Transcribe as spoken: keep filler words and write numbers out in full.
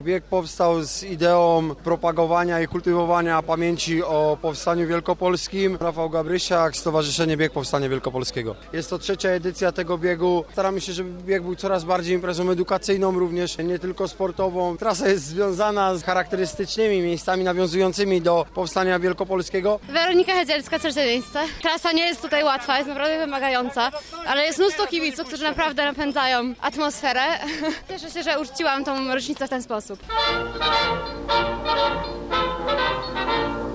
Bieg powstał z ideą propagowania i kultywowania pamięci o Powstaniu Wielkopolskim. Rafał Gabrysiak, Stowarzyszenie Bieg Powstania Wielkopolskiego. Jest to trzecia edycja tego biegu. Staramy się, żeby bieg był coraz bardziej imprezą edukacyjną, również nie tylko sportową. Trasa jest związana z charakterystycznymi miejscami nawiązującymi do Powstania Wielkopolskiego. Weronika Hedzielska, trzecie miejsce. Trasa nie jest tutaj łatwa, jest naprawdę wymagająca, ale jest mnóstwo kibiców, którzy naprawdę napędzają atmosferę. Cieszę się, że uczciłam tą rocznicę w ten sposób.